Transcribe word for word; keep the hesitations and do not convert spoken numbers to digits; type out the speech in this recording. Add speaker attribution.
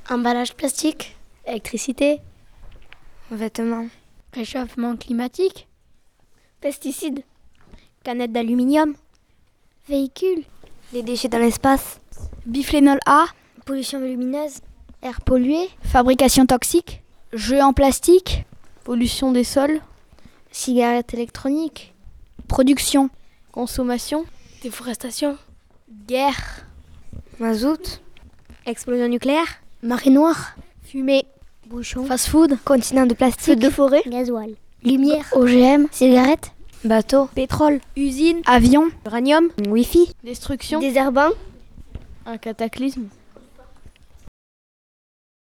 Speaker 1: Emballage plastique.
Speaker 2: Électricité.
Speaker 3: Vêtements.
Speaker 1: Réchauffement climatique.
Speaker 2: Pesticides.
Speaker 1: Canettes d'aluminium.
Speaker 3: Véhicules. Les déchets dans l'espace.
Speaker 1: Bisphénol A.
Speaker 3: Pollution lumineuse.
Speaker 1: Air pollué. Fabrication toxique. Jeux en plastique.
Speaker 2: Pollution des sols.
Speaker 3: Cigarettes électroniques.
Speaker 1: Production.
Speaker 2: Consommation.
Speaker 4: Déforestation.
Speaker 1: Guerre.
Speaker 3: Mazout.
Speaker 2: Explosion nucléaire.
Speaker 1: Marée noire.
Speaker 2: Fumée.
Speaker 3: Bouchons.
Speaker 1: Fast-food.
Speaker 3: Continent de plastique.
Speaker 2: Feu de forêt.
Speaker 3: Gasoil.
Speaker 1: Lumière.
Speaker 3: O G M. Cigarettes.
Speaker 2: Bateau. Pétrole. Usine.
Speaker 1: Avion.
Speaker 2: Uranium.
Speaker 3: Wi-Fi.
Speaker 2: Destruction.
Speaker 3: Désherbant.
Speaker 2: Un cataclysme.